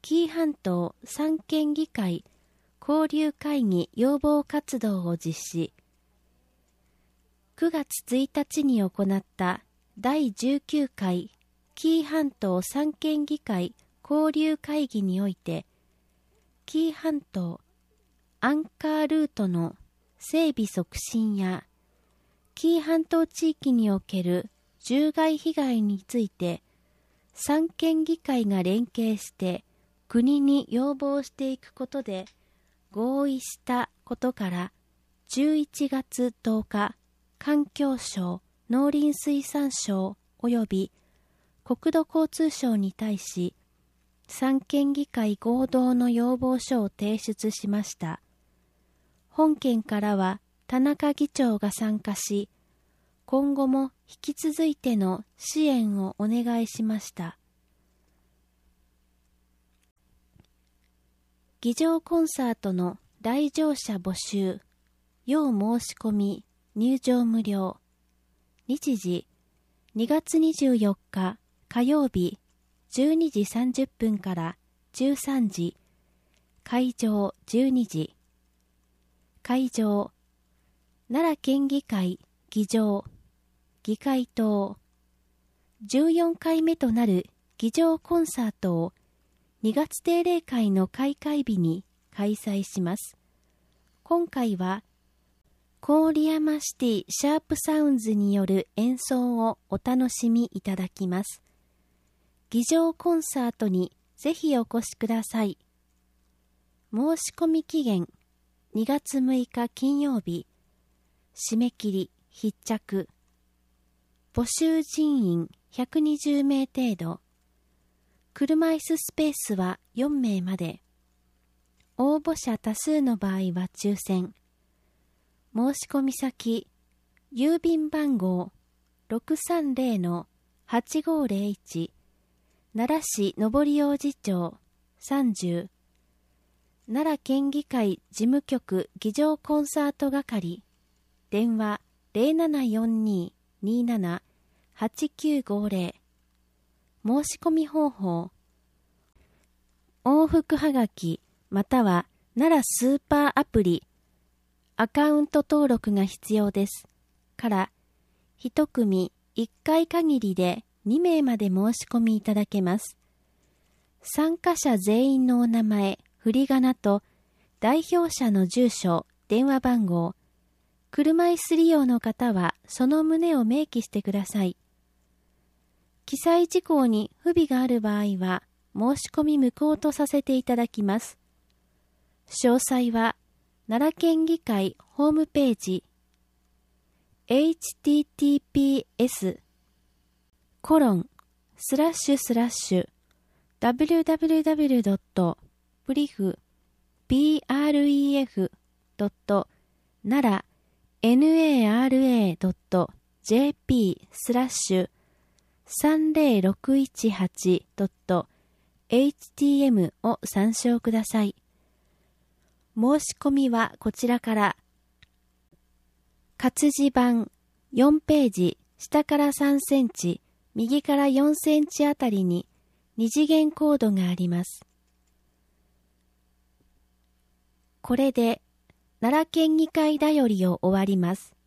紀伊半島三県議会交流会議要望活動を実施。9月1日に行った第19回紀伊半島三県議会交流会議において、紀伊半島アンカールートの整備促進や、紀伊半島地域における獣害被害について、三県議会が連携して国に要望していくことで合意したことから、11月10日、環境省、農林水産省及び国土交通省に対し、三県議会合同の要望書を提出しました。本県からは田中議長が参加し、今後も引き続いての支援をお願いしました。議場コンサートの来場者募集、要申し込み、入場無料。日時、2月24日火曜日、12時30分から13時。会場12時。会場、奈良県議会議場、議会棟。14回目となる議場コンサートを2月定例会の開会日に開催します。今回は、郡山シティシャープサウンズによる演奏をお楽しみいただきます。議場コンサートにぜひお越しください。申し込み期限2月6日金曜日。締め切り必着。募集人員120名程度。車椅子スペースは4名まで。応募者多数の場合は抽選。申し込み先、郵便番号 630-8501 奈良市上り王子町30、奈良県議会事務局議場コンサート係、電話 0742-27-8950。申し込み方法、往復はがきまたは奈良スーパーアプリアカウント登録が必要ですから1組1回限りで2名まで申し込みいただけます。参加者全員のお名前、振り仮名と代表者の住所、電話番号、車椅子利用の方はその旨を明記してください。記載事項に不備がある場合は申し込み無効とさせていただきます。詳細は奈良県議会ホームページ https://www.brief.nara.htm を参照ください。申し込みはこちらから。活字版4ページ、下から3センチ、右から4センチあたりに2次元コードがあります。これで奈良県議会だよりを終わります。